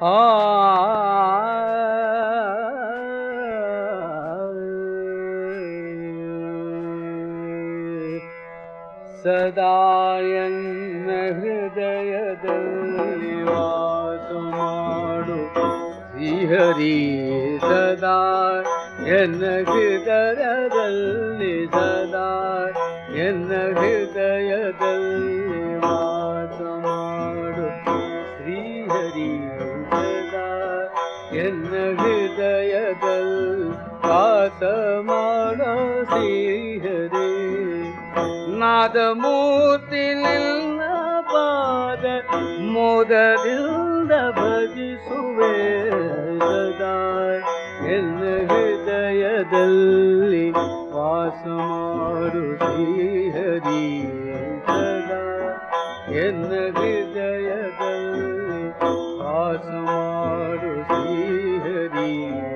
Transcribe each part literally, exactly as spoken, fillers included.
ಆ ಸದಾ ಎನ್ನ ಹೃದಯದಲ್ಲಿ ವಾಸ ಮಾಡು ಶ್ರೀಹರಿ. ಸದಾ ಎನ್ನ ಹೃದಯದಲ್ಲಿ ಸದಾ ಎನ್ನ ಹೃದಯದಲ್ಲಿ ವಾಸ ಮಾಡು ಶ್ರೀಹರಿ. ಸದಾ ಎನ್ನ ಹೃದಯದಲ್ಲಿ ವಾಸ ಮಾಡೋ ಶ್ರೀಹರಿ. ನಾದಮೂರ್ತಿ ನಿನ್ನ ಪಾದ ಮೋದದಿಂದ ಭಜಿಸುವೆ. ಸದಾ ಎನ್ನ ಹೃದಯದಲ್ಲಿ ವಾಸ ಮಾಡು ಶ್ರೀಹರಿ. ಸದಾ ಎನ್ನ ಹೃದಯದಲ್ಲಿ ವಾಸ ಮಾಡು ಶ್ರೀಹರಿ.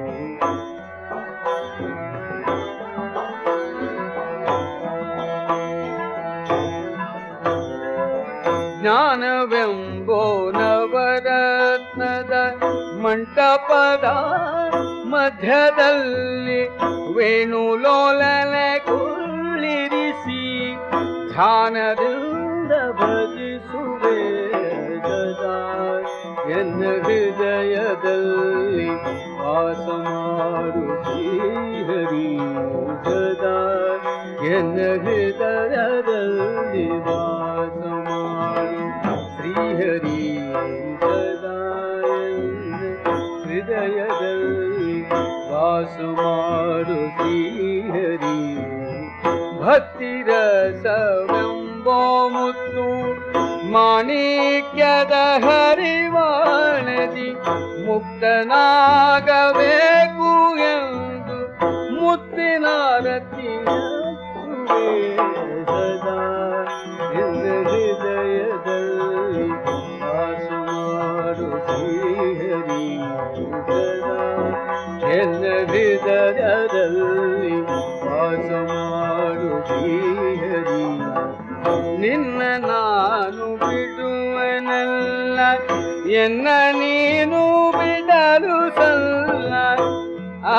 ಜ್ಞಾನವೆಂಬೋ ನವರತ್ನದ ಮಂಟಪದ ಮಧ್ಯದಲ್ಲಿ ವೇಣುಲೋಲನೆ ಕುಳ್ಳಿರಿಸಿ ಧ್ಯಾನದಿಂದ ಭಜಿಸುವೆ. ಸದಾ ಎನ್ನ ಹೃದಯದಲ್ಲಿ ವಾಸ ಮಾಡು ಶ್ರೀಹರಿ. ಸದಾ ಎನ್ನ ಹೃದಯದಲ್ಲಿ ವಾಸ ಮಾಡು ಶ್ರೀಹರಿ. ಸದಾ ಎನ್ನ ಹೃದಯದಲ್ಲಿ ವಾಸ ಮಾಡು ಶ್ರೀಹರಿ. ಭಕ್ತಿರಸವೆಂಬೋ ಮುತ್ತು ಮಾಣಿಕ್ಯದ ಹರಿವಾಣದಿ ಮುಕ್ತನಾಗಬೇಕು ಎಂದು ಮುತ್ತಿನಾರತಿಯ ಸದಾ ಎನ್ನ ಹೃದಯದಲ್ಲಿ ವಾಸ ಮಾಡು ಶ್ರೀಹರಿ. ಸದಾ ಎನ್ನ ಹೃದಯದಲ್ಲಿ ವಾಸ ಮಾಡು ಶ್ರೀಹರಿ. ನಿನ್ನ ನಾನು ಬಿಡುವನಲ್ಲ ಎನ್ನ ನೀನು ಬಿಡಲು ಸಲ್ಲ. ಆ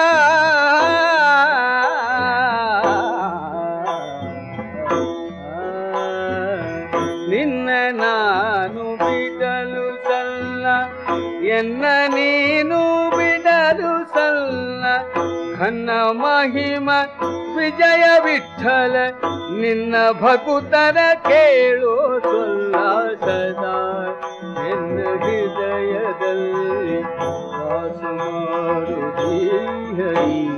ನಿನ್ನ ನಾನು ಬಿಡಲು ಸಲ್ಲ ಎನ್ನ ನೀನು ಬಿಡಲು ಸಲ್ಲ. ಘನ ಮಹಿಮ ವಿಜಯ ವಿಠಲ ನಿನ್ನ ಭಕುತರ ಕೇಳೋ ಸೊಲ್ಲ. ಸದಾ ಎನ್ನ ಹೃದಯದಲ್ಲಿ ವಾಸ ಮಾಡು ಶ್ರೀಹರಿ.